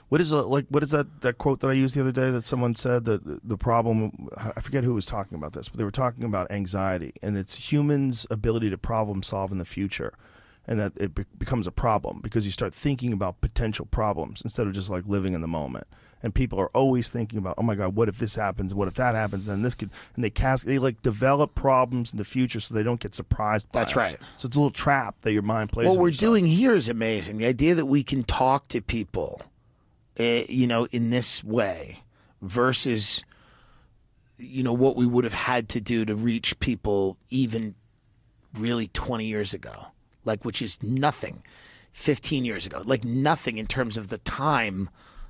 What is that quote that I used the other day that someone said that the problem, I forget who was talking about this, but they were talking about anxiety, and it's humans' ability to problem solve in the future, and that it becomes a problem because you start thinking about potential problems instead of just like living in the moment. And people are always thinking about, oh my God, what if this happens? What if that happens? Then this could, and they like develop problems in the future so they don't get surprised by That's it. right. So it's a little trap that your mind plays. What on we're yourself. doing here is amazing. The idea that we can talk to people, in this way versus, what we would have had to do to reach people even really 20 years ago, which is nothing, 15 years ago, like nothing in terms of the time